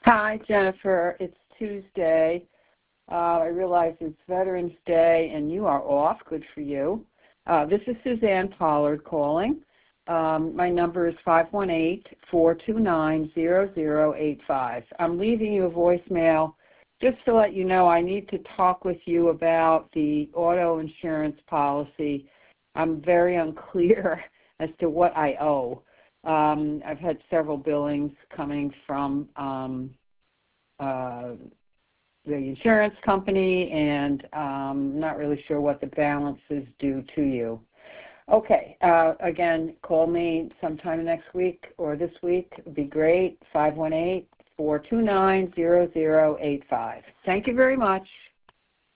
Hi, Jennifer. It's Tuesday. I realize it's Veterans Day and you are off. Good for you. This is Suzanne Pollard calling. My number is 518-429-0085. I'm leaving you a voicemail just to let you know I need to talk with you about the auto insurance policy. I'm very unclear as to what I owe. I've had several billings coming from the insurance company, and I'm not really sure what the balance is due to you. Okay, again, call me sometime next week or this week. It would be great, 518-429-0085. Thank you very much.